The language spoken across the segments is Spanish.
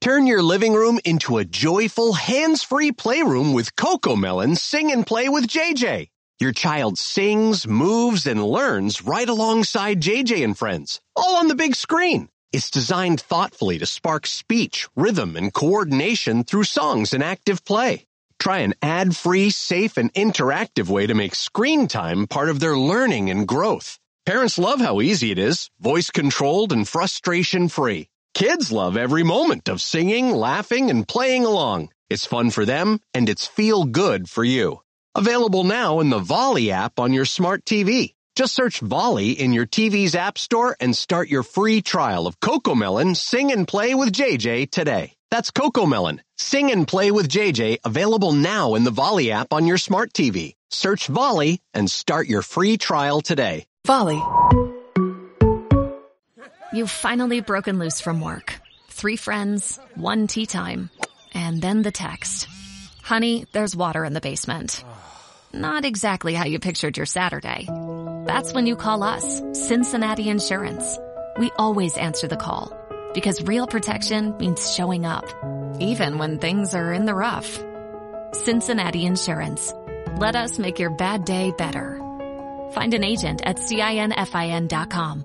Turn your living room into a joyful, hands-free playroom with CoComelon Sing and Play with JJ. Your child sings, moves, and learns right alongside JJ and friends, all on the big screen. It's designed thoughtfully to spark speech, rhythm, and coordination through songs and active play. Try an ad-free, safe, and interactive way to make screen time part of their learning and growth. Parents love how easy it is, voice-controlled and frustration-free. Kids love every moment of singing, laughing, and playing along. It's fun for them, and it's feel-good for you. Available now in the Volley app on your smart TV. Just search Volley in your TV's app store and start your free trial of CoComelon Sing and Play with JJ today. That's CoComelon Sing and Play with JJ, available now in the Volley app on your smart TV. Search Volley and start your free trial today. Volley. You've finally broken loose from work. 3 friends, 1 tea time, and then the text. Honey, there's water in the basement. Not exactly how you pictured your Saturday. That's when you call us, Cincinnati Insurance. We always answer the call, because real protection means showing up, even when things are in the rough. Cincinnati Insurance. Let us make your bad day better. Find an agent at CINFIN.com.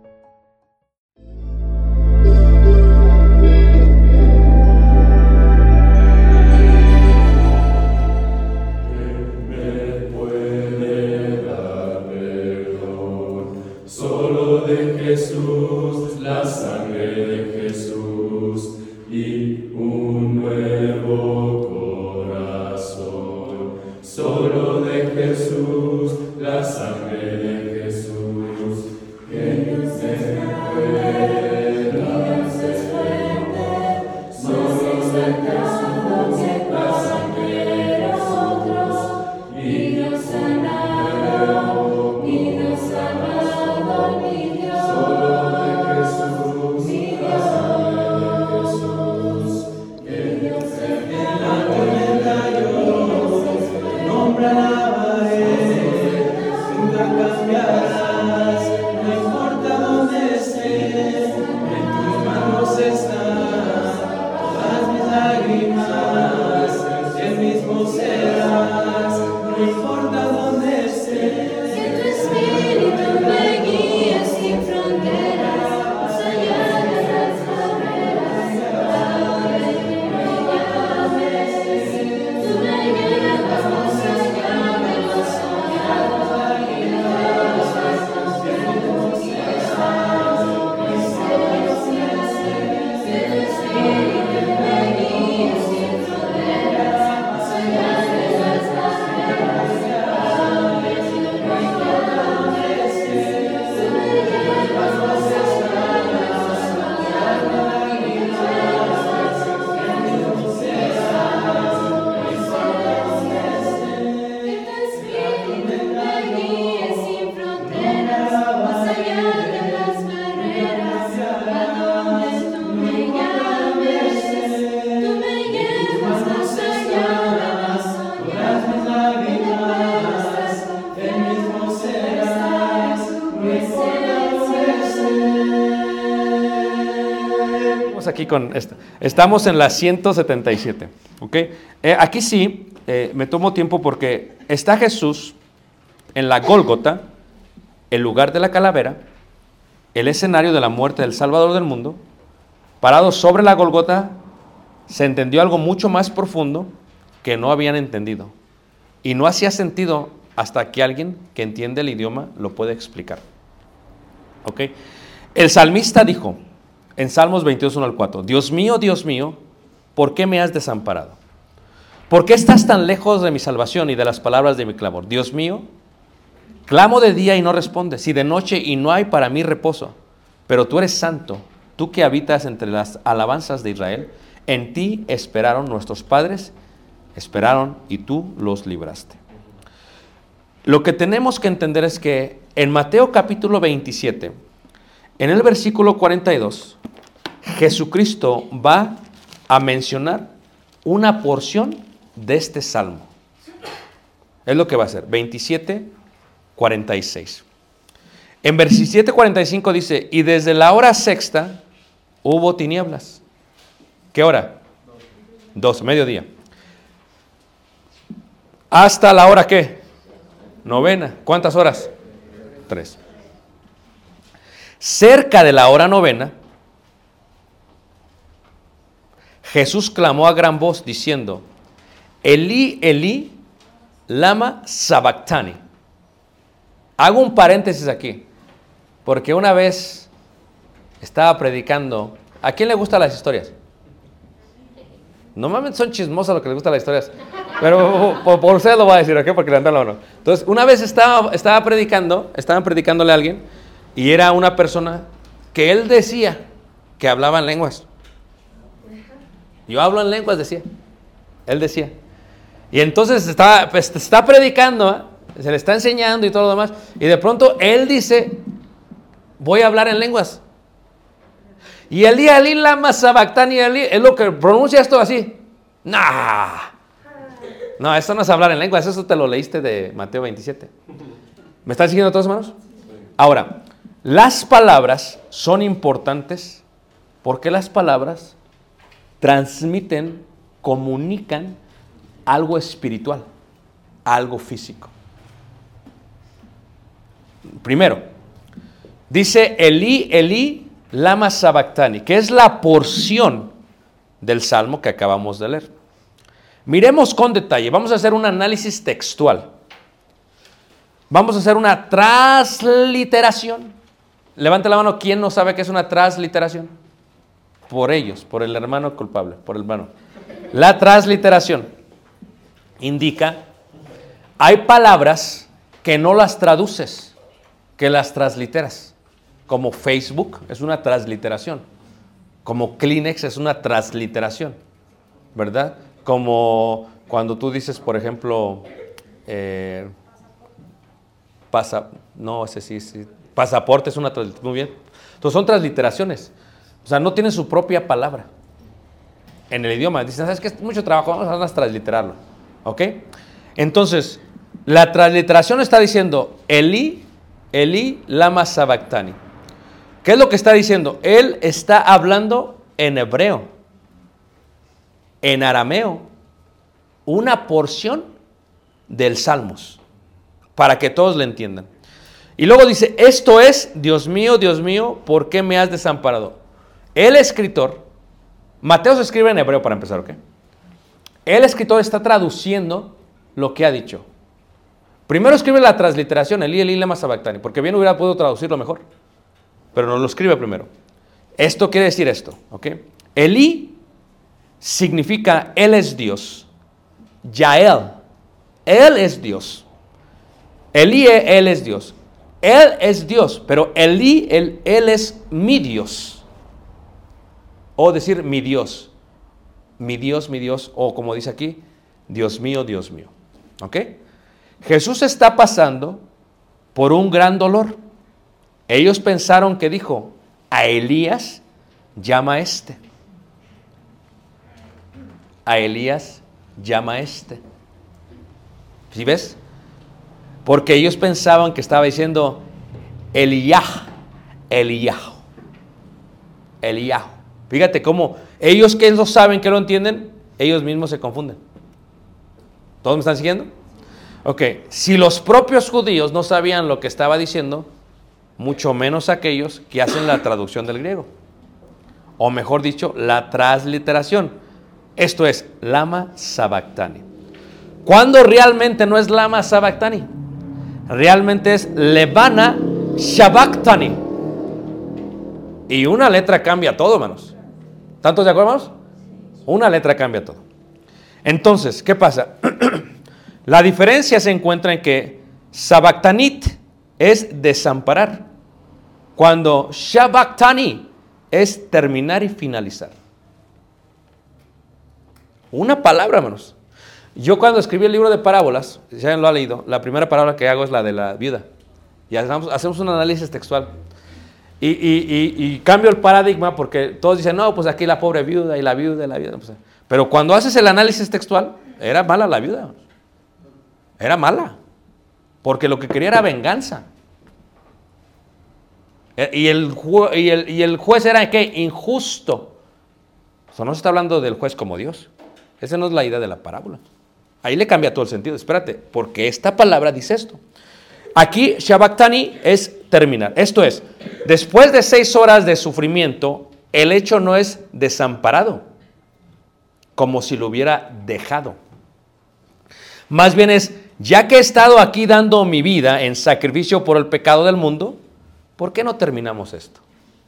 Jesús, la sangre de Jesús y un nuevo corazón. Solo de Jesús, la sangre de Jesús, que no se pueda desprender. Solo de Jesús, la sangre de nosotros y nos sanará y nos salvará mi Dios. Aquí con esta. Estamos en la 177. ¿Okay? Aquí sí me tomo tiempo porque está Jesús en la Gólgota, el lugar de la calavera, el escenario de la muerte del Salvador del mundo. Parado sobre la Gólgota, se entendió algo mucho más profundo que no habían entendido. Y no hacía sentido hasta que alguien que entiende el idioma lo puede explicar. ¿Okay? El salmista dijo en Salmos 22, 1 al 4, Dios mío, ¿por qué me has desamparado? ¿Por qué estás tan lejos de mi salvación y de las palabras de mi clamor? Dios mío, clamo de día y no respondes, y de noche y no hay para mí reposo. Pero tú eres santo, tú que habitas entre las alabanzas de Israel. En ti esperaron nuestros padres, esperaron y tú los libraste. Lo que tenemos que entender es que en Mateo capítulo 27, en el versículo 42, Jesucristo va a mencionar una porción de este salmo. Es lo que va a hacer, 27, 46. En 27, 45 dice, y desde la hora sexta hubo tinieblas. ¿Qué hora? 12, mediodía. ¿Hasta la hora qué? 9. ¿Cuántas horas? 3. Cerca de la hora 9, Jesús clamó a gran voz diciendo, Elí, Elí, lama sabactani. Hago un paréntesis aquí, porque una vez estaba predicando. ¿A quién le gustan las historias? Normalmente son chismosos los que les gustan las historias, pero por ustedes lo voy a decir, ¿ok? Porque levantan la mano. Entonces, una vez estaban predicándole a alguien, y era una persona que él decía que hablaba en lenguas. Yo hablo en lenguas, decía. Él decía. Y entonces está predicando, se le está enseñando y todo lo demás, y de pronto él dice, voy a hablar en lenguas. Y Elí, Elí, lama sabactani, Elí, es lo que pronuncia esto así. No, esto no es hablar en lenguas, eso te lo leíste de Mateo 27. ¿Me están siguiendo todos, hermanos? Ahora, las palabras son importantes porque las palabras transmiten, comunican algo espiritual, algo físico. Primero, dice Elí, Elí, lama sabactani, que es la porción del salmo que acabamos de leer. Miremos con detalle, vamos a hacer un análisis textual. Vamos a hacer una transliteración. Levante la mano, ¿quién no sabe qué es una transliteración? Por ellos, por el hermano culpable, por el hermano. La transliteración indica, hay palabras que no las traduces, que las transliteras. Como Facebook es una transliteración. Como Kleenex es una transliteración. ¿Verdad? Como cuando tú dices, por ejemplo, pasaporte es una transliteración. Muy bien. Entonces son transliteraciones. O sea, no tienen su propia palabra en el idioma. Dicen, ¿sabes qué? Es mucho trabajo, vamos a transliterarlo. ¿Ok? Entonces, la transliteración está diciendo, Elí, Elí, lama sabactani. ¿Qué es lo que está diciendo? Él está hablando en hebreo, en arameo, una porción del Salmos, para que todos le entiendan. Y luego dice, esto es, Dios mío, ¿por qué me has desamparado? El escritor, Mateo se escribe en hebreo para empezar, ¿ok? El escritor está traduciendo lo que ha dicho. Primero escribe la transliteración, Elí, Elí, lama sabactani, porque bien hubiera podido traducirlo mejor. Pero no lo escribe primero. Esto quiere decir esto, ¿ok? Elí significa Él es Dios. Yael, Él es Dios. Elí, Él es Dios. Él es Dios, pero Elí, Él es mi Dios. O decir mi Dios. Mi Dios, o como dice aquí, Dios mío, ¿ok? Jesús está pasando por un gran dolor. Ellos pensaron que dijo, a Elías llama a este. A Elías llama a este. ¿Sí ves? Porque ellos pensaban que estaba diciendo Eliyahu. Fíjate cómo ellos que no saben, que no entienden, ellos mismos se confunden. ¿Todos me están siguiendo? Ok, si los propios judíos no sabían lo que estaba diciendo, mucho menos aquellos que hacen la traducción del griego. O mejor dicho, la transliteración. Esto es, lama sabactani. ¿Cuándo realmente no es lama sabactani? Realmente es levana shabactani. Y una letra cambia todo, hermanos. ¿Tantos de acuerdo, hermanos? Una letra cambia todo. Entonces, ¿qué pasa? La diferencia se encuentra en que sabactanit es desamparar, cuando shabactani es terminar y finalizar. Una palabra, hermanos. Yo cuando escribí el libro de parábolas, ya lo ha leído, la primera parábola que hago es la de la viuda. Y hacemos un análisis textual. Y cambio el paradigma porque todos dicen, no, pues aquí la pobre viuda y la viuda. Pues, pero cuando haces el análisis textual, era mala la viuda. Era mala. Porque lo que quería era venganza. Y el juez era, ¿qué? Injusto. O sea, no se está hablando del juez como Dios. Esa no es la idea de la parábola. Ahí le cambia todo el sentido. Espérate, porque esta palabra dice esto. Aquí, Shabachthani es terminar. Esto es, después de 6 horas de sufrimiento, el hecho no es desamparado, como si lo hubiera dejado. Más bien es, ya que he estado aquí dando mi vida en sacrificio por el pecado del mundo, ¿por qué no terminamos esto?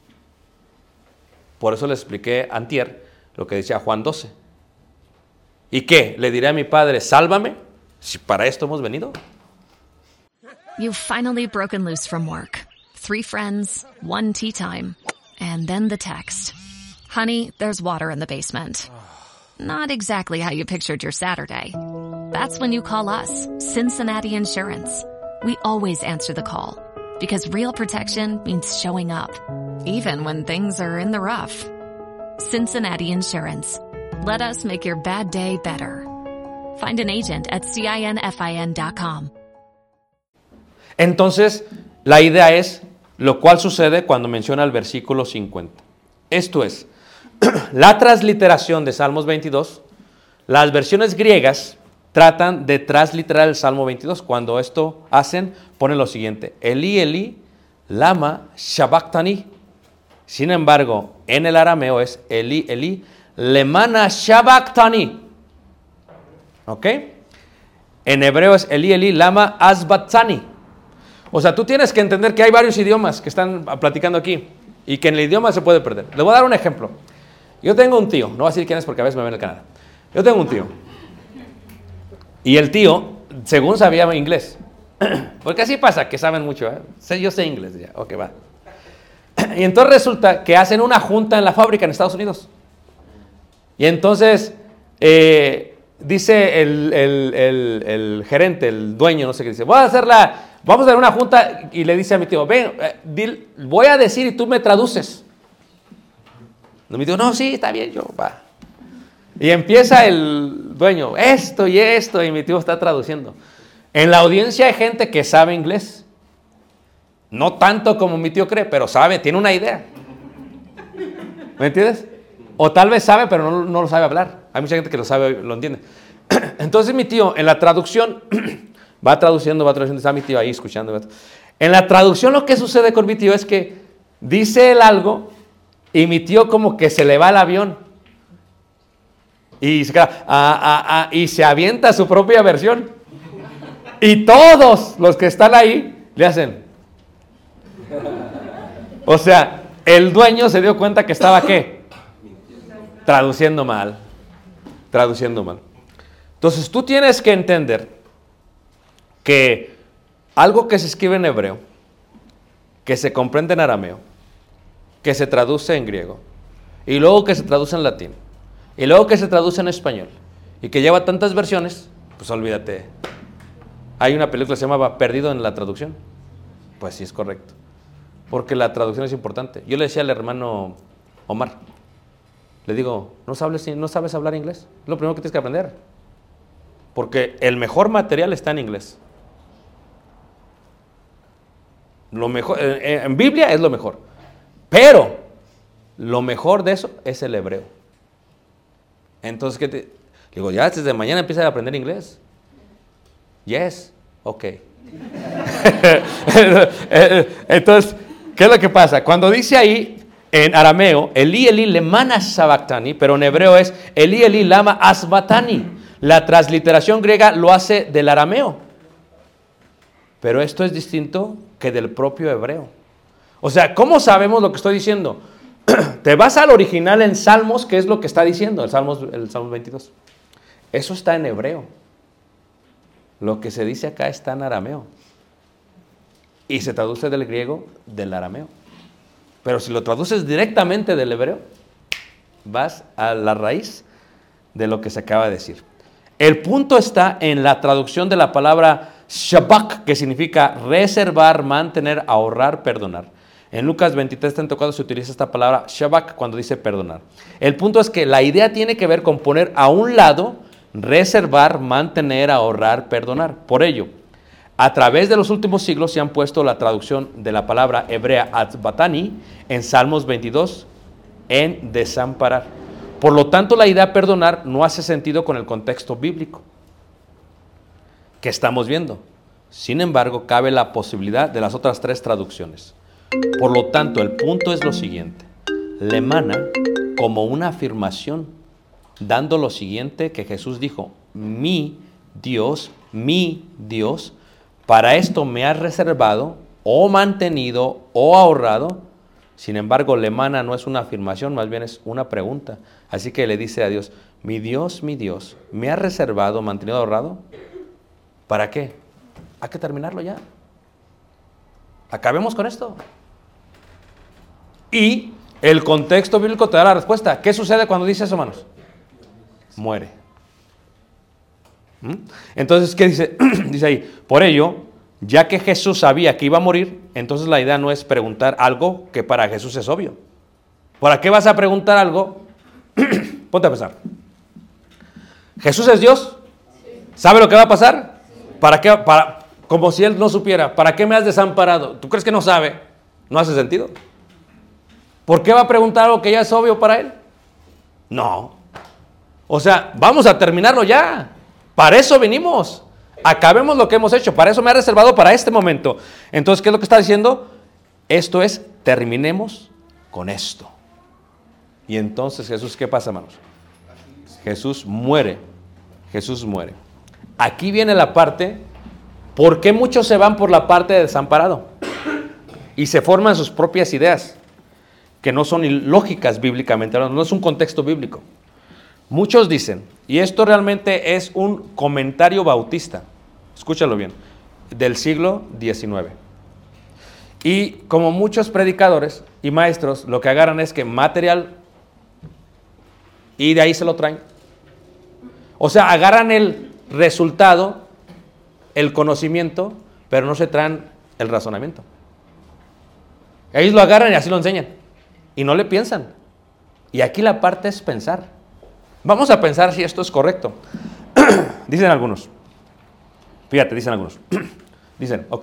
Por eso les expliqué antier lo que decía Juan 12. ¿Y qué? ¿Le diré a mi padre, sálvame? Si para esto hemos venido. You've finally broken loose from work. 3 friends, 1 tea time, and then the text. Honey, there's water in the basement. Not exactly how you pictured your Saturday. That's when you call us, Cincinnati Insurance. We always answer the call, because real protection means showing up, even when things are in the rough. Cincinnati Insurance. Let us make your bad day better. Find an agent at CINFIN.com. Entonces, la idea es lo cual sucede cuando menciona el versículo 50. Esto es, la transliteración de Salmos 22, las versiones griegas tratan de transliterar el Salmo 22. Cuando esto hacen, ponen lo siguiente, Eli, Eli, lama shabachthani. Sin embargo, en el arameo es Eli, Eli, lemana shabachthani. ¿Ok? En hebreo es Eli, Eli, lama asbatzani. O sea, tú tienes que entender que hay varios idiomas que están platicando aquí y que en el idioma se puede perder. Les voy a dar un ejemplo. Yo tengo un tío, no voy a decir quién es porque a veces me ven en el canal. Yo tengo un tío. Y el tío, según sabía inglés, porque así pasa, que saben mucho, ¿eh? Yo sé inglés, ya, ok, va. Y entonces resulta que hacen una junta en la fábrica en Estados Unidos. Y entonces dice el gerente, el dueño, no sé qué, dice, vamos a hacer una junta, y le dice a mi tío, ven, voy a decir y tú me traduces. Y mi tío, no, sí, está bien, yo, va. Y empieza el dueño, esto, y mi tío está traduciendo. En la audiencia hay gente que sabe inglés. No tanto como mi tío cree, pero sabe, tiene una idea. ¿Me entiendes? O tal vez sabe, pero no lo sabe hablar. Hay mucha gente que lo sabe, lo entiende. Entonces mi tío, en la traducción, va traduciendo, está mi tío ahí escuchando. En la traducción lo que sucede con mi tío es que dice él algo y mi tío como que se le va el avión. Y se queda, y se avienta su propia versión. Y todos los que están ahí le hacen. O sea, el dueño se dio cuenta que estaba, ¿qué? Traduciendo mal. Entonces tú tienes que entender que algo que se escribe en hebreo, que se comprende en arameo, que se traduce en griego, y luego que se traduce en latín, y luego que se traduce en español, y que lleva tantas versiones, pues olvídate. Hay una película que se llamaba Perdido en la traducción. Pues sí, es correcto. Porque la traducción es importante. Yo le decía al hermano Omar, le digo, ¿no sabes hablar inglés? Es lo primero que tienes que aprender. Porque el mejor material está en inglés. Lo mejor, en Biblia es lo mejor. Pero lo mejor de eso es el hebreo. Entonces, ¿qué te digo? Ya desde mañana empieza a aprender inglés. Yes, ok. Entonces, ¿qué es lo que pasa? Cuando dice ahí en arameo, Eli, Eli, lemana sabachthani, pero en hebreo es Eli, Eli, lama asbatani. La transliteración griega lo hace del arameo. Pero esto es distinto que del propio hebreo. O sea, ¿cómo sabemos lo que estoy diciendo? Te vas al original en Salmos, ¿qué es lo que está diciendo? El Salmos 22. Eso está en hebreo. Lo que se dice acá está en arameo. Y se traduce del griego del arameo. Pero si lo traduces directamente del hebreo, vas a la raíz de lo que se acaba de decir. El punto está en la traducción de la palabra shabak, que significa reservar, mantener, ahorrar, perdonar. En Lucas 23:34 se utiliza esta palabra shabak cuando dice perdonar. El punto es que la idea tiene que ver con poner a un lado, reservar, mantener, ahorrar, perdonar. Por ello, a través de los últimos siglos se han puesto la traducción de la palabra hebrea asbatani en Salmos 22 en desamparar. Por lo tanto, la idea perdonar no hace sentido con el contexto bíblico que estamos viendo. Sin embargo, cabe la posibilidad de las otras 3 traducciones. Por lo tanto, el punto es lo siguiente. Le emana como una afirmación, dando lo siguiente que Jesús dijo: mi Dios, para esto me has reservado, o mantenido, o ahorrado. Sin embargo, le emana no es una afirmación, más bien es una pregunta. Así que le dice a Dios: mi Dios, ¿me has reservado, mantenido, ahorrado? ¿Para qué? Hay que terminarlo ya. Acabemos con esto. Y el contexto bíblico te da la respuesta. ¿Qué sucede cuando dice eso, hermanos? Muere. Entonces, ¿qué dice? Dice ahí: por ello, ya que Jesús sabía que iba a morir, entonces la idea no es preguntar algo que para Jesús es obvio. ¿Para qué vas a preguntar algo? Ponte a pensar. ¿Jesús es Dios? ¿Sabe lo que va a pasar? ¿Para qué? Como si Él no supiera. ¿Para qué me has desamparado? ¿Tú crees que no sabe? No hace sentido. ¿Por qué va a preguntar algo que ya es obvio para Él? No. O sea, vamos a terminarlo ya. Para eso venimos. Acabemos lo que hemos hecho. Para eso me ha reservado para este momento. Entonces, ¿qué es lo que está diciendo? Esto es, terminemos con esto. Y entonces Jesús, ¿qué pasa, hermanos? Jesús muere. Jesús muere. Aquí viene la parte, ¿por qué muchos se van por la parte de desamparado? Y se forman sus propias ideas, que no son ilógicas bíblicamente, no es un contexto bíblico. Muchos dicen, y esto realmente es un comentario bautista, escúchalo bien, del siglo XIX. Y como muchos predicadores y maestros, lo que agarran es que material, y de ahí se lo traen. O sea, agarran el resultado, el conocimiento, pero no se traen el razonamiento. Ellos lo agarran y así lo enseñan. Y no le piensan. Y aquí la parte es pensar. Vamos a pensar si esto es correcto. Dicen algunos. Fíjate, dicen algunos. Dicen, ok.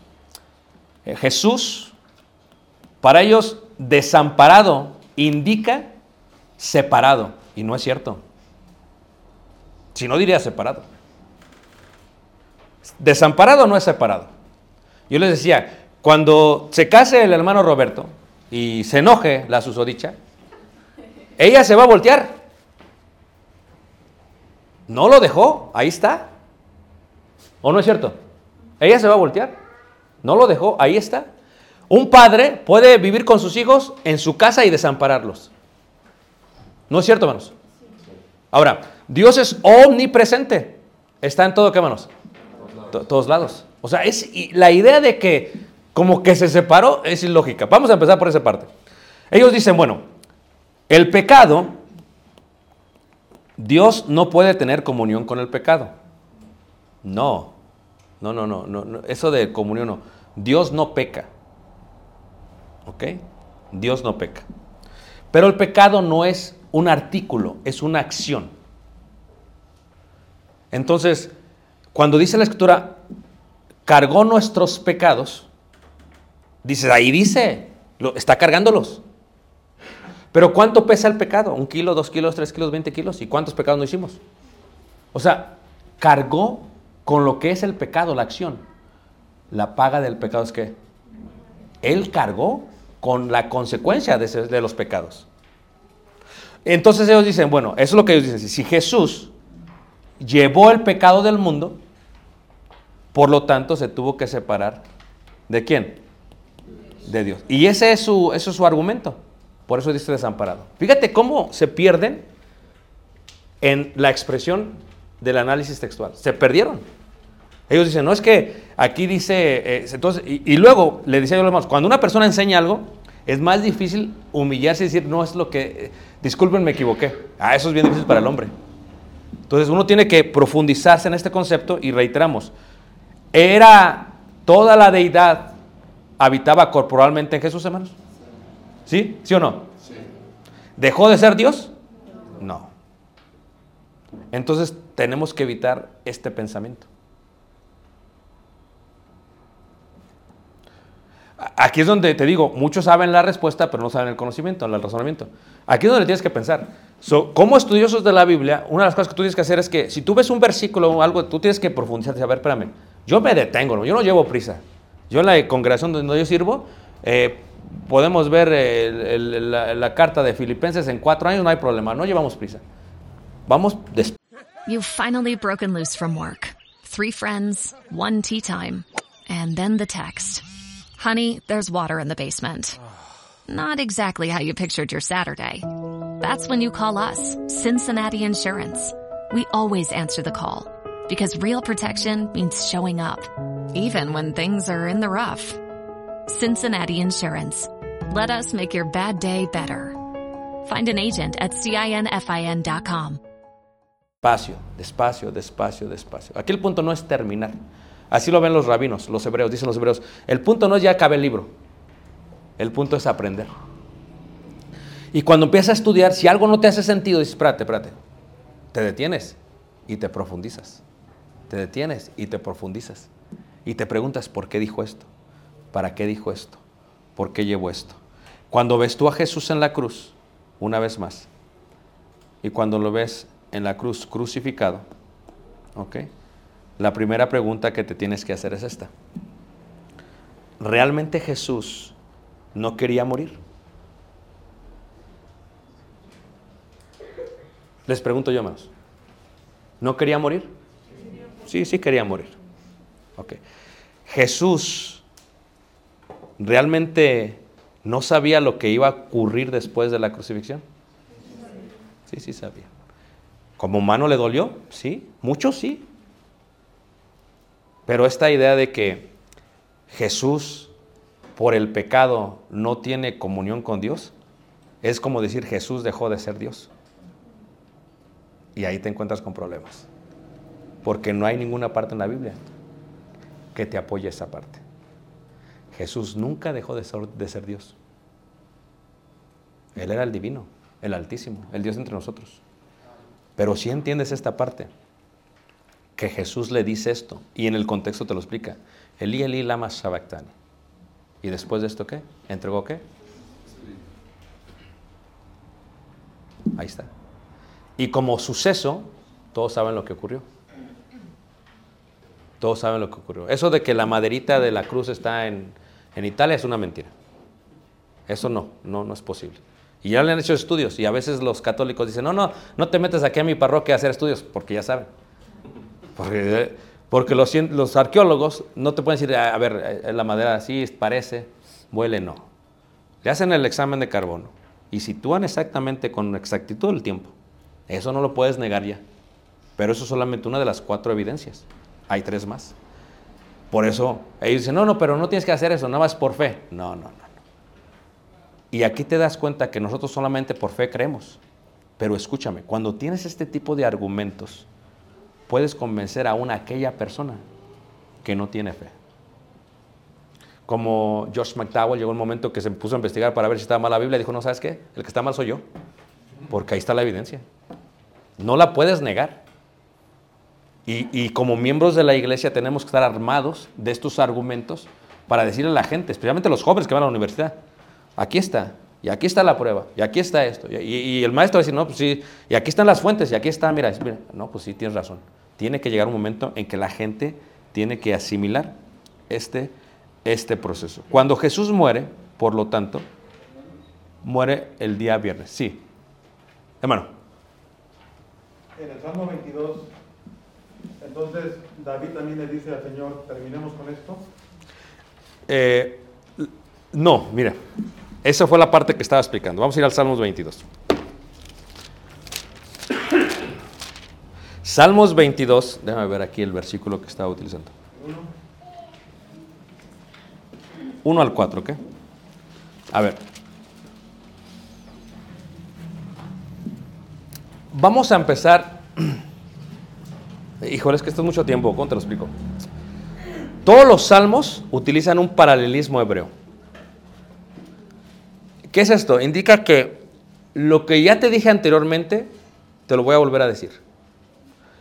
Jesús, para ellos, desamparado indica separado. Y no es cierto. Si no, diría separado. Desamparado no es separado. Yo les decía, cuando se case el hermano Roberto y se enoje la susodicha, ella se va a voltear. No lo dejó, ahí está. ¿O no es cierto? Ella se va a voltear. No lo dejó, ahí está. Un padre puede vivir con sus hijos en su casa y desampararlos. ¿No es cierto, hermanos? Ahora, Dios es omnipresente. Está en todo, ¿qué, hermanos? Todos lados. O sea, la idea de que como que se separó es ilógica. Vamos a empezar por esa parte. Ellos dicen, bueno, el pecado, Dios no puede tener comunión con el pecado. No. Eso de comunión no. Dios no peca. ¿Ok? Dios no peca. Pero el pecado no es un artículo, es una acción. Entonces, cuando dice la Escritura, cargó nuestros pecados, dice, ahí dice, está cargándolos. Pero ¿cuánto pesa el pecado? 1 kilo, 2 kilos, 3 kilos, 20 kilos. ¿Y cuántos pecados no hicimos? O sea, cargó con lo que es el pecado, la acción. La paga del pecado es que Él cargó con la consecuencia de los pecados. Entonces ellos dicen, bueno, eso es lo que ellos dicen. Si Jesús llevó el pecado del mundo, por lo tanto se tuvo que separar. ¿De quién? De Dios. Y ese es su argumento. Por eso dice desamparado. Fíjate cómo se pierden en la expresión del análisis textual. Se perdieron. Ellos dicen, no, es que aquí dice, entonces, y luego le decía yo a los hermanos, cuando una persona enseña algo, es más difícil humillarse y decir, no es lo que, disculpen, me equivoqué. Eso es bien difícil para el hombre. Entonces uno tiene que profundizarse en este concepto y reiteramos, ¿era toda la deidad habitaba corporalmente en Jesús, hermanos? ¿Sí? ¿Sí o no? Sí. ¿Dejó de ser Dios? No. Entonces tenemos que evitar este pensamiento. Aquí es donde te digo, muchos saben la respuesta, pero no saben el conocimiento, el razonamiento. Aquí es donde tienes que pensar. Como estudiosos de la Biblia, una de las cosas que tú tienes que hacer es que si tú ves un versículo o algo, tú tienes que profundizar. A ver, espérame, yo me detengo, ¿no? Yo no llevo prisa. Yo en la congregación donde yo sirvo, podemos ver la carta de Filipenses en 4 años, no hay problema, no llevamos prisa. Vamos despacio. You've finally broken loose from work. 3 friends, 1 tea time, and then the text. Honey, there's water in the basement. Not exactly how you pictured your Saturday. That's when you call us, Cincinnati Insurance. We always answer the call because real protection means showing up, even when things are in the rough. Cincinnati Insurance. Let us make your bad day better. Find an agent at CINFIN.com. Despacio, despacio, despacio, despacio. Aquí el punto no es terminar. Así lo ven los rabinos, los hebreos, dicen los hebreos. El punto no es ya acabe el libro. El punto es aprender. Y cuando empiezas a estudiar, si algo no te hace sentido, dices, espérate. Te detienes y te profundizas. Te detienes y te profundizas. Y te preguntas, ¿por qué dijo esto? ¿Para qué dijo esto? ¿Por qué llevó esto? Cuando ves tú a Jesús en la cruz, una vez más, y cuando lo ves en la cruz crucificado, ¿ok? La primera pregunta que te tienes que hacer es esta. ¿Realmente Jesús no quería morir? Les pregunto yo, hermanos. ¿No quería morir? Sí quería morir. Ok. ¿Jesús realmente no sabía lo que iba a ocurrir después de la crucifixión? Sí sabía. ¿Como humano le dolió? Sí. Mucho sí. Pero esta idea de que Jesús por el pecado no tiene comunión con Dios, es como decir Jesús dejó de ser Dios. Y ahí te encuentras con problemas. Porque no hay ninguna parte en la Biblia que te apoye esa parte. Jesús nunca dejó de ser Dios. Él era el divino, el altísimo, el Dios entre nosotros. Pero si entiendes esta parte, que Jesús le dice esto, y en el contexto te lo explica. Elí, Elí, lama sabactani. ¿Y después de esto qué? ¿Entregó qué? Ahí está. Y como suceso, todos saben lo que ocurrió. Todos saben lo que ocurrió. Eso de que la maderita de la cruz está en Italia es una mentira. Eso no es posible. Y ya le han hecho estudios, y a veces los católicos dicen, no te metas aquí a mi parroquia a hacer estudios, porque ya saben. Porque los arqueólogos no te pueden decir, a ver, la madera así parece, huele, no. Le hacen el examen de carbono y sitúan exactamente con exactitud el tiempo. Eso no lo puedes negar ya. Pero eso es solamente una de las 4 evidencias. Hay 3 más. Por eso ellos dicen, pero no tienes que hacer eso, nada más por fe. No. Y aquí te das cuenta que nosotros solamente por fe creemos. Pero escúchame, cuando tienes este tipo de argumentos, puedes convencer aún a aquella persona que no tiene fe. Como Josh McDowell llegó un momento que se puso a investigar para ver si estaba mal la Biblia y dijo, no, ¿sabes qué? El que está mal soy yo, porque ahí está la evidencia. No la puedes negar. Y como miembros de la iglesia tenemos que estar armados de estos argumentos para decirle a la gente, especialmente los jóvenes que van a la universidad, aquí está, y aquí está la prueba, y aquí está esto. Y el maestro va a decir, no, pues sí, y aquí están las fuentes, y aquí está, mira, no, pues sí, tienes razón. Tiene que llegar un momento en que la gente tiene que asimilar este proceso. Cuando Jesús muere, por lo tanto, muere el día viernes. Sí. Hermano. En el Salmo 22, entonces David también le dice al Señor, ¿terminemos con esto? No, mira, esa fue la parte que estaba explicando. Vamos a ir al Salmos 22. Salmos 22, déjame ver aquí el versículo que estaba utilizando. 1 al 4, ¿ok? A ver. Vamos a empezar. Híjole, es que esto es mucho tiempo, ¿cómo te lo explico? Todos los salmos utilizan un paralelismo hebreo. ¿Qué es esto? Indica que lo que ya te dije anteriormente, te lo voy a volver a decir.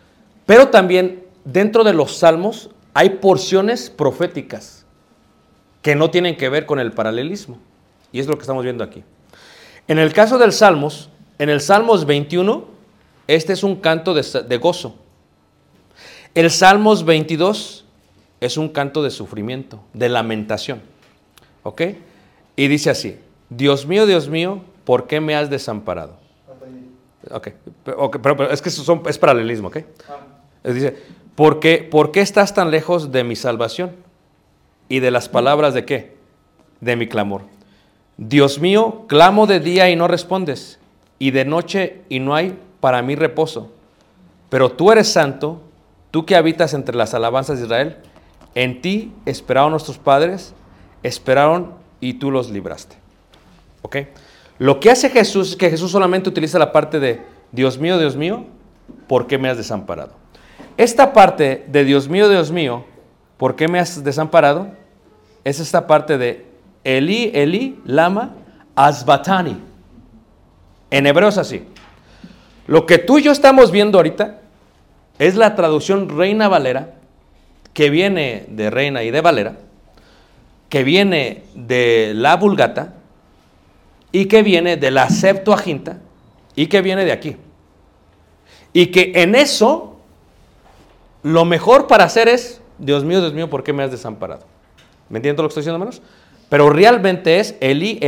Pero también dentro de los salmos hay porciones proféticas. que no tienen que ver con el paralelismo. Y es lo que estamos viendo aquí. En el caso del Salmos, en el Salmos 21, este es un canto de gozo. El Salmos 22 es un canto de sufrimiento, de lamentación. ¿Ok? Y dice así: Dios mío, ¿por qué me has desamparado? Ok, pero es que es paralelismo, ¿ok? Dice, ¿por qué estás tan lejos de mi salvación? Y de las palabras de ¿qué? De mi clamor. Dios mío, clamo de día y no respondes, y de noche y no hay para mí reposo. Pero tú eres santo, tú que habitas entre las alabanzas de Israel. En ti esperaron nuestros padres, esperaron y tú los libraste. ¿Ok? Lo que hace Jesús es que Jesús solamente utiliza la parte de Dios mío, ¿por qué me has desamparado? Esta parte de Dios mío, ¿por qué me has desamparado? Es esta parte de Eli, Eli, lama, asbatani. En hebreo es así. Lo que tú y yo estamos viendo ahorita es la traducción Reina Valera, que viene de Reina y de Valera, que viene de la Vulgata, y que viene de la Septuaginta, y que viene de aquí. Y que en eso, lo mejor para hacer es, Dios mío, ¿por qué me has desamparado? ¿Me entienden lo que estoy diciendo, hermanos? Pero realmente es Eli,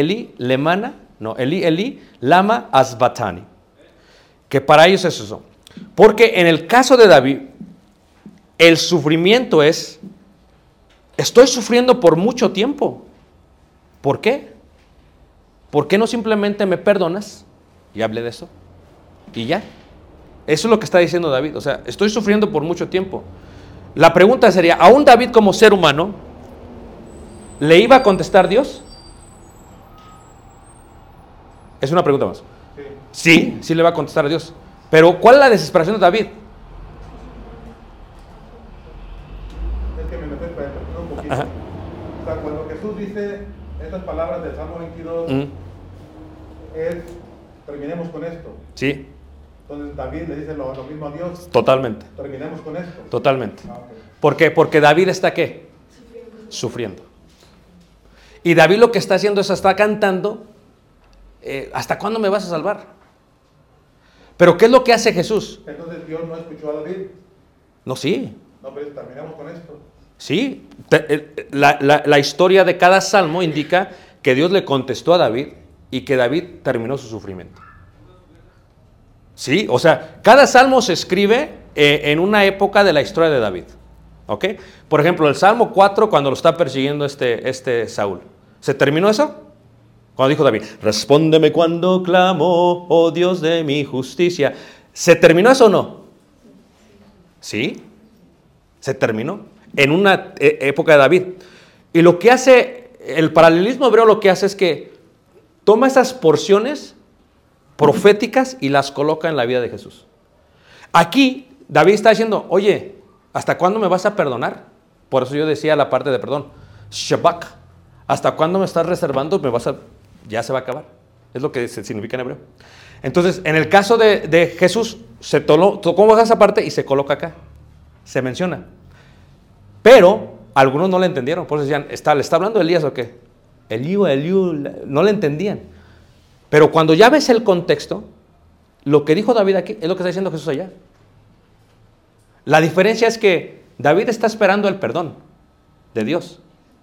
Eli, lama asbatani. Que para ellos es eso. Porque en el caso de David, el sufrimiento es, estoy sufriendo por mucho tiempo. ¿Por qué? ¿Por qué no simplemente me perdonas? Y hablé de eso. Y ya. Eso es lo que está diciendo David. O sea, estoy sufriendo por mucho tiempo. La pregunta sería, ¿aún David como ser humano le iba a contestar Dios? Es una pregunta más. Sí, sí le va a contestar a Dios. Pero ¿cuál es la desesperación de David? Es que me metí para interpretar un poquito. Ajá. O sea, cuando Jesús dice estas palabras del Salmo 22, es, terminemos con esto. Sí. Entonces David le dice lo mismo a Dios. Totalmente. Terminemos con esto. Totalmente. Okay. ¿Por qué? Porque David está ¿qué? Sufriendo. Y David lo que está haciendo es, está cantando, ¿hasta cuándo me vas a salvar? Pero ¿qué es lo que hace Jesús? Entonces Dios no escuchó a David. No, sí. No, pero terminamos con esto. Sí. La historia de cada salmo indica que Dios le contestó a David y que David terminó su sufrimiento. Sí, o sea, cada salmo se escribe en una época de la historia de David. ¿Ok? Por ejemplo, el Salmo 4, cuando lo está persiguiendo este Saúl. ¿Se terminó eso? Cuando dijo David, respóndeme cuando clamo, oh Dios de mi justicia. ¿Se terminó eso o no? Sí, se terminó en una época de David. Y lo que hace, el paralelismo hebreo lo que hace es que toma esas porciones proféticas y las coloca en la vida de Jesús. Aquí David está diciendo, oye, ¿hasta cuándo me vas a perdonar? Por eso yo decía la parte de perdón. Shabak, ¿hasta cuándo me estás reservando? Ya se va a acabar. Es lo que significa en hebreo. Entonces, en el caso de Jesús, se tocó esa parte y se coloca acá. Se menciona. Pero algunos no le entendieron. Por eso decían, ¿le está hablando Elías o qué? Eliú, no le entendían. Pero cuando ya ves el contexto, lo que dijo David aquí es lo que está diciendo Jesús allá. La diferencia es que David está esperando el perdón de Dios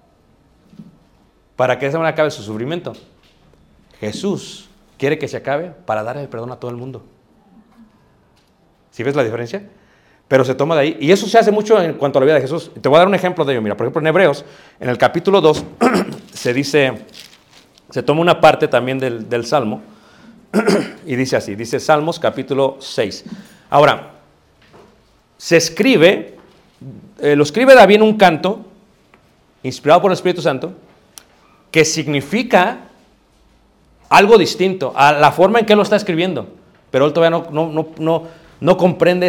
para que de esa manera acabe su sufrimiento. Jesús quiere que se acabe para dar el perdón a todo el mundo. ¿Sí ves la diferencia? Pero se toma de ahí. Y eso se hace mucho en cuanto a la vida de Jesús. Te voy a dar un ejemplo de ello. Mira, por ejemplo, en Hebreos, en el capítulo 2, se dice, se toma una parte también del Salmo, y dice así, dice Salmos capítulo 6. Ahora, se escribe, lo escribe David en un canto, inspirado por el Espíritu Santo, que significa algo distinto a la forma en que él lo está escribiendo, pero él todavía no comprende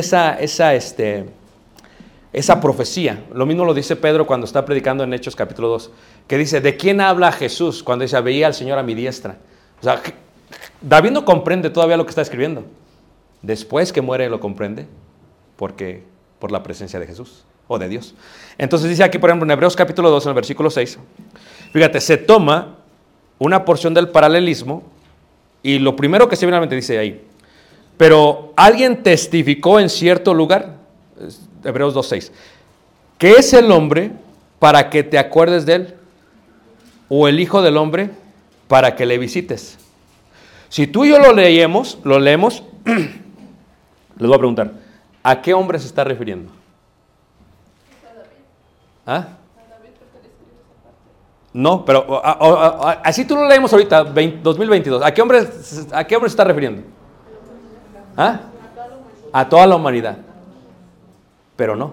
esa profecía. Lo mismo lo dice Pedro cuando está predicando en Hechos capítulo 2, que dice, ¿de quién habla Jesús? Cuando dice, veía al Señor a mi diestra. O sea, David no comprende todavía lo que está escribiendo. Después que muere lo comprende, por la presencia de Jesús. o de Dios. Entonces dice aquí, por ejemplo, en Hebreos capítulo 2, en el versículo 6, fíjate, se toma una porción del paralelismo y lo primero que se viene a la mente dice ahí, pero alguien testificó en cierto lugar, Hebreos 2:6, ¿qué es el hombre para que te acuerdes de él? ¿O el hijo del hombre para que le visites? Si tú y yo lo leemos, les voy a preguntar, ¿a qué hombre se está refiriendo? ¿Ah? No, pero así tú lo leemos ahorita, 2022. ¿A qué hombre se está refiriendo? ¿Ah? A toda la humanidad. Pero no.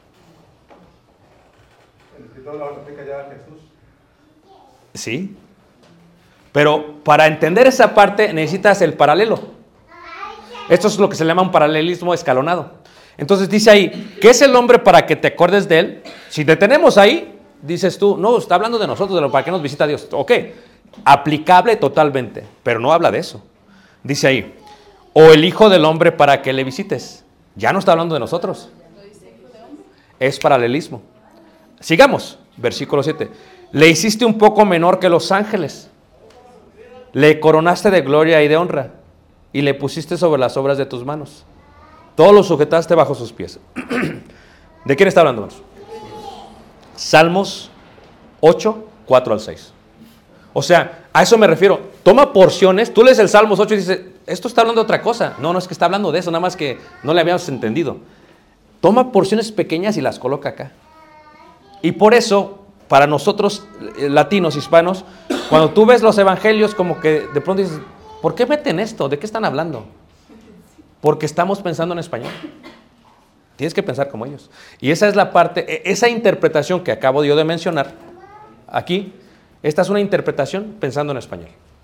El escritor lo aplica ya a Jesús. Sí. Pero para entender esa parte necesitas el paralelo. Esto es lo que se llama un paralelismo escalonado. Entonces dice ahí, ¿qué es el hombre para que te acuerdes de él? Si te tenemos ahí, dices tú, no, está hablando de nosotros, de lo para qué nos visita Dios. Ok, aplicable totalmente, pero no habla de eso. Dice ahí, o el hijo del hombre para que le visites. Ya no está hablando de nosotros. Es paralelismo. Sigamos, versículo 7. Le hiciste un poco menor que los ángeles. Le coronaste de gloria y de honra. Y le pusiste sobre las obras de tus manos. Todo lo sujetaste bajo sus pies. ¿De quién está hablando, hermanos? Salmos 8, 4 al 6. O sea, a eso me refiero. Toma porciones, tú lees el Salmos 8 y dices, esto está hablando de otra cosa. No, no es que está hablando de eso, nada más que no le habíamos entendido. Toma porciones pequeñas y las coloca acá. Y por eso, para nosotros latinos, hispanos, cuando tú ves los evangelios, como que de pronto dices, ¿por qué meten esto? ¿De qué están hablando? Porque estamos pensando en español. Tienes que pensar como ellos. Y esa es la parte, esa interpretación que acabo yo de mencionar aquí, esta es una interpretación pensando en español.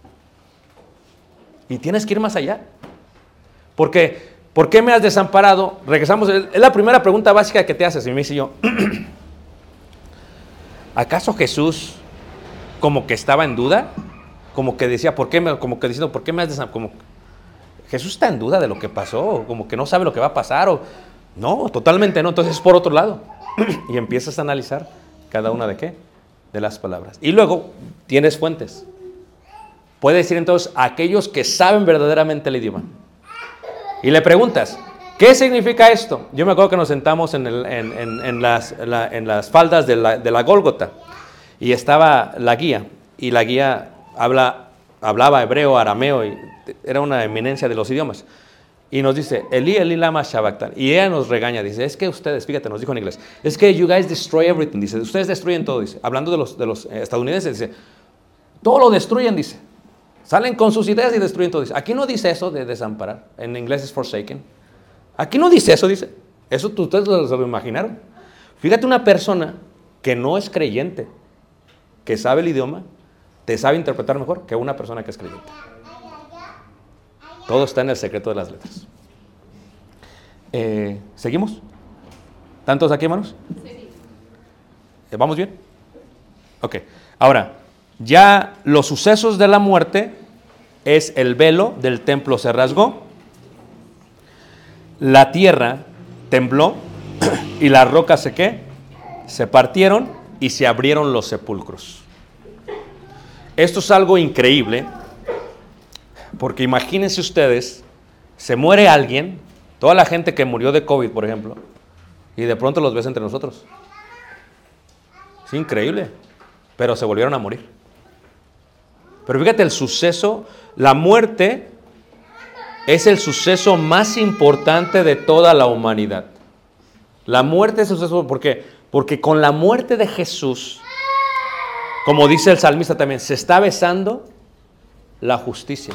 Y tienes que ir más allá. Porque, ¿por qué me has desamparado? Regresamos, es la primera pregunta básica que te haces. Y me dice yo, ¿acaso Jesús como que estaba en duda? Como que decía, ¿por qué me has desamparado? Jesús está en duda de lo que pasó, como que no sabe lo que va a pasar, o no, totalmente no. Entonces, por otro lado, y empiezas a analizar cada una de qué, de las palabras. Y luego tienes fuentes. Puede decir entonces a aquellos que saben verdaderamente el idioma. Y le preguntas, ¿qué significa esto? Yo me acuerdo que nos sentamos en las faldas de la Gólgota y estaba la guía, y la guía hablaba hebreo, arameo, y era una eminencia de los idiomas. Y nos dice, Eli, Eli, lama sabachthani. Y ella nos regaña, dice, es que ustedes, fíjate, nos dijo en inglés, es que you guys destroy everything, dice, ustedes destruyen todo, dice. Hablando de los estadounidenses, dice, todo lo destruyen, dice. Salen con sus ideas y destruyen todo, dice. Aquí no dice eso de desamparar, en inglés es forsaken. Aquí no dice eso, dice. Eso ustedes se lo imaginaron. Fíjate, una persona que no es creyente, que sabe el idioma, te sabe interpretar mejor que una persona que es creyente. Todo está en el secreto de las letras. ¿Seguimos? ¿Tantos aquí, hermanos? Sí. ¿Vamos bien? Ok. Ahora, ya los sucesos de la muerte es el velo del templo se rasgó, la tierra tembló y las rocas se partieron y se abrieron los sepulcros. Esto es algo increíble. Porque imagínense ustedes, se muere alguien, toda la gente que murió de COVID, por ejemplo, y de pronto los ves entre nosotros. Es increíble, pero se volvieron a morir. Pero fíjate el suceso, la muerte es el suceso más importante de toda la humanidad. La muerte es el suceso, ¿por qué? Porque con la muerte de Jesús, como dice el salmista también, se está besando la justicia.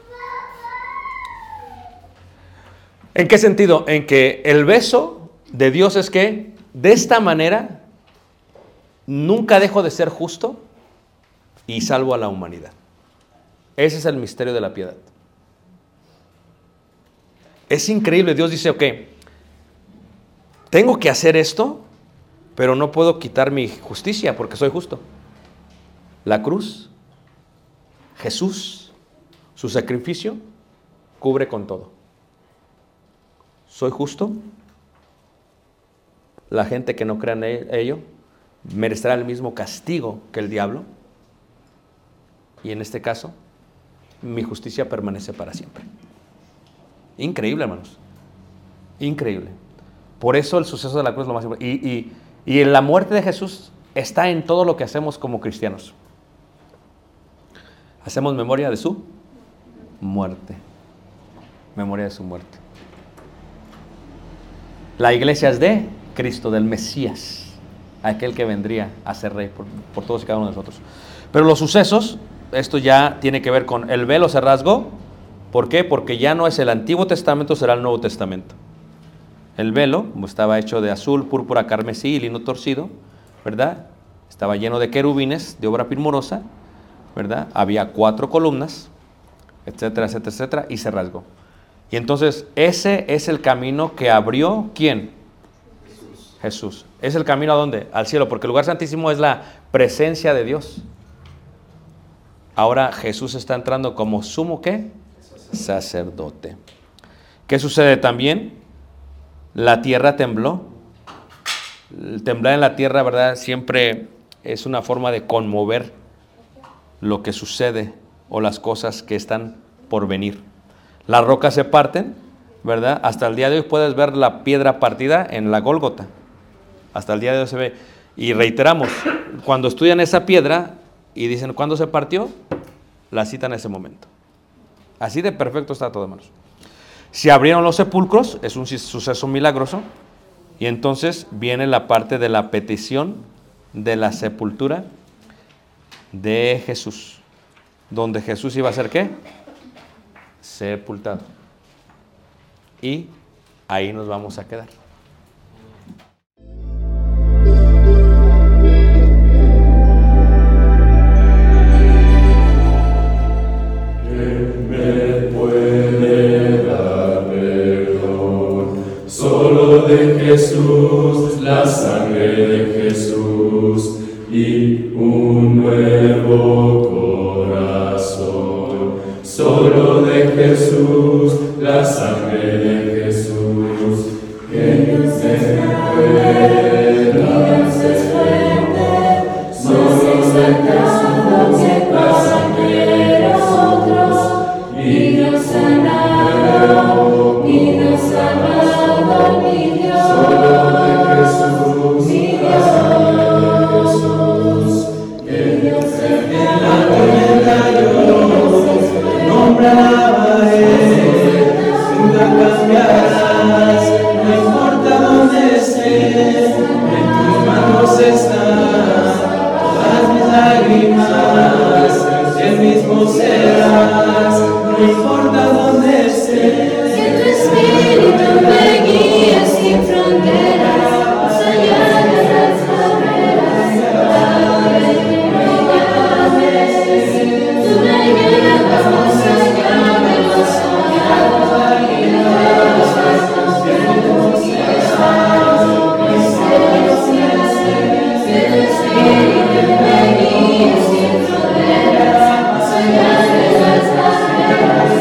¿En qué sentido? En que el beso de Dios es que de esta manera nunca dejo de ser justo y salvo a la humanidad. Ese es el misterio de la piedad. Es increíble. Dios dice, ok, tengo que hacer esto, pero no puedo quitar mi justicia porque soy justo. La cruz, Jesús, su sacrificio, cubre con todo. Soy justo, la gente que no crea en ello merecerá el mismo castigo que el diablo. Y en este caso, mi justicia permanece para siempre. Increíble, hermanos. Increíble. Por eso el suceso de la cruz es lo más importante. Y la muerte de Jesús está en todo lo que hacemos como cristianos. Hacemos memoria de su muerte. Memoria de su muerte. La iglesia es de Cristo, del Mesías, aquel que vendría a ser rey por todos y cada uno de nosotros. Pero los sucesos, esto ya tiene que ver con el velo se rasgó. ¿Por qué? Porque ya no es el Antiguo Testamento, será el Nuevo Testamento. El velo estaba hecho de azul, púrpura, carmesí y lino torcido, ¿verdad? Estaba lleno de querubines de obra primorosa, ¿verdad? Había 4 columnas, etcétera, etcétera, etcétera, y se rasgó. Y entonces ese es el camino que abrió, ¿quién? Jesús. ¿Es el camino a dónde? Al cielo, porque el lugar santísimo es la presencia de Dios. Ahora Jesús está entrando como sumo, ¿qué? Sacerdote. ¿Qué sucede también? La tierra tembló. El temblar en la tierra, ¿verdad? Siempre es una forma de conmover lo que sucede o las cosas que están por venir. Las rocas se parten, ¿verdad? Hasta el día de hoy puedes ver la piedra partida en la Gólgota. Hasta el día de hoy se ve. Y reiteramos, cuando estudian esa piedra y dicen, ¿cuándo se partió? La citan en ese momento. Así de perfecto está todo, hermanos. Se abrieron los sepulcros, es un suceso milagroso, y entonces viene la parte de la petición de la sepultura de Jesús, donde Jesús iba a ser ¿qué? Sepultado. Y ahí nos vamos a quedar. De Jesús, la sangre de Jesús y un nuevo corazón. Solo de Jesús, la sangre de Jesús. Que Dios es grande, Dios es fuerte, solo de Jesús, la sangre de nosotros. Y Dios sanado, y Dios salvado, mi Dios, solo de Jesús, mi Dios, que Dios es en la tormenta yo nombraba Él, nunca cambiarás, no importa dónde estés, en tus manos están todas mis lágrimas, el mismo serás, no importa dónde estés. Que tu espíritu me guíe sin fronteras, más allá de las barreras, abre y me llames. Tú me llevas más allá de lo soñado, y de los pasos que tú quieras, que tu espíritu me guíe sin fronteras, más allá de las barreras.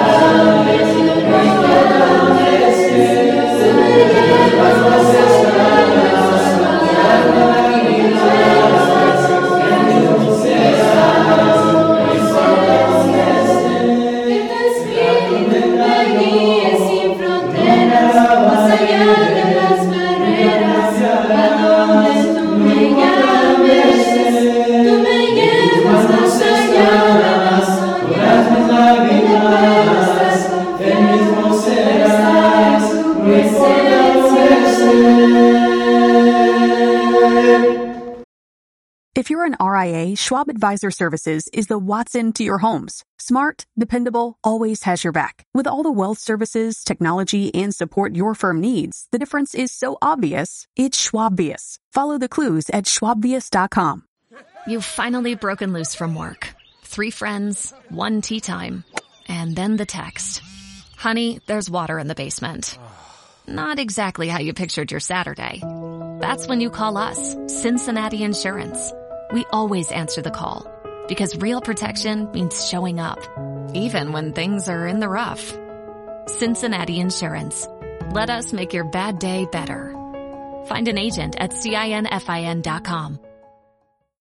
If you're an RIA, Schwab Advisor Services is the Watson to your homes. Smart, dependable, always has your back. With all the wealth services, technology, and support your firm needs, the difference is so obvious, it's Schwabvius. Follow the clues at schwabvius.com. You've finally broken loose from work. 3 friends, 1 tea time, and then the text. Honey, there's water in the basement. Not exactly how you pictured your Saturday. That's when you call us, Cincinnati Insurance. We always answer the call because real protection means showing up, even when things are in the rough. Cincinnati Insurance. Let us make your bad day better. Find an agent at CINFIN.com.